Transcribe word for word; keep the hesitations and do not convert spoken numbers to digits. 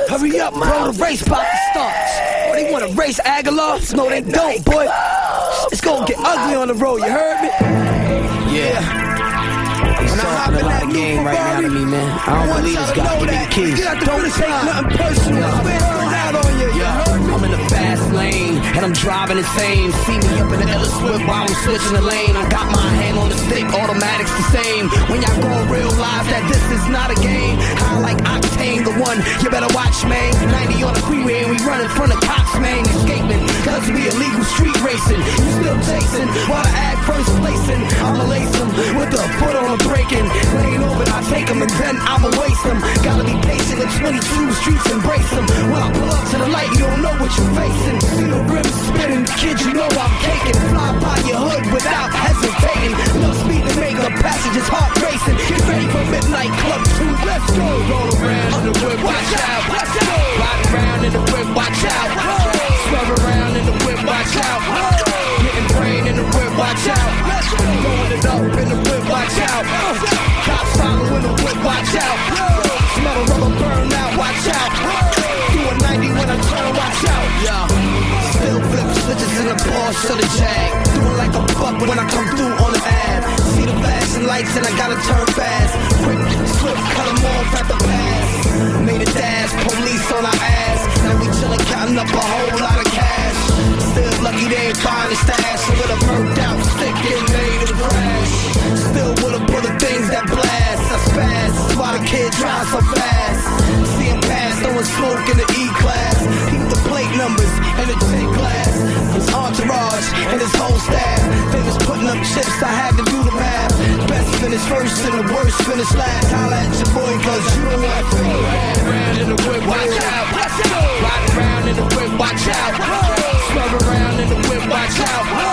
Hurry up, bro, the race about to start. Oh, they wanna race Aguilar? No, they don't, boy. It's gonna get ugly on the road, you heard me? Yeah. When I hop in that game right now to me, man. I don't believe this guy. Give me the keys. Don't take nothing personal. Out on you, yeah. I'm in the fast lane and I'm driving insane. See me up in the Ellis Swift while I'm switching the lane. I got my hand on the stick, automatics the same. When y'all gon' realize that this is not a game. I like Octane, the one you better watch, man. ninety on the freeway and we run in front of cops, man. Escaping, cause we illegal street racing. You still chasing while the ag first placing. I'ma lace them with the foot on the breaking. Laying over, I take them and then I'ma waste them. Gotta be patient at twenty-two streets, embrace them. When I pull up to the light, you don't know what you're facing. See the rims spinning, kid, you know I'm caking. Fly by your hood without hesitating. No speed to make the passage's heart racing. Get ready for midnight club two, let's go. Roll around in the whip, watch out. Let's go. Ride around in the whip, watch out. Swerve around in the whip, watch out. Getting brain in the whip, watch out. Throwing it up in the whip, watch out. Cops following the whip, watch out. Smell the rubber burn out, watch out. Doing ninety when I turn, watch out. Yeah. Still flip switches in the Porsche or the Jag. Doing like a buck when I come through on the ad. See the flashing lights and I gotta turn fast. Quick, swift, cut them off at the pass. Made a dash, police on our ass. Now we chillin' counting up a whole lot of cash. Still lucky they ain't find the stash. So with a burnt out stick getting made in the crash. Still with a bullet things that blast. I spaz, that's why the kid drives so fast. See him pass, throwing smoke in the E-class. Keep the plate numbers and the J class. His entourage and his whole staff. They was putting up chips, I had to do the math. Best finish first and the worst finish last. Holla at your boy, cause you don't want to feel. Ride around in the whip, watch out. Ride around in the whip, watch out. Swerve around in the whip, watch out.